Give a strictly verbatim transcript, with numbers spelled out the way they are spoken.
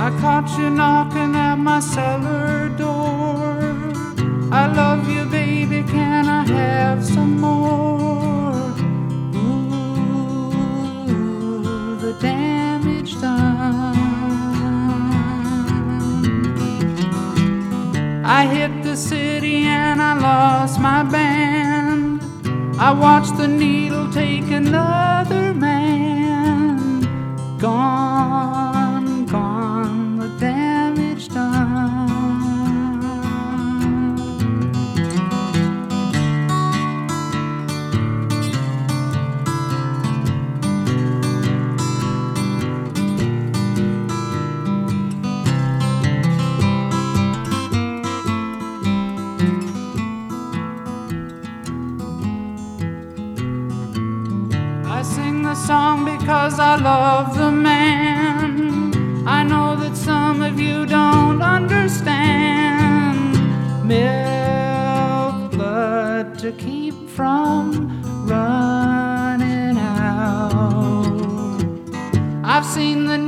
I caught you knocking at my cellar door. I love you, baby, can I have some more? Ooh, the damage done. I hit the city and I lost my band. I watched the needle take another man. Gone, gone, the damage done. I sing the song because I love the man. I know that some of you don't understand. Milk blood to keep from running out. I've seen the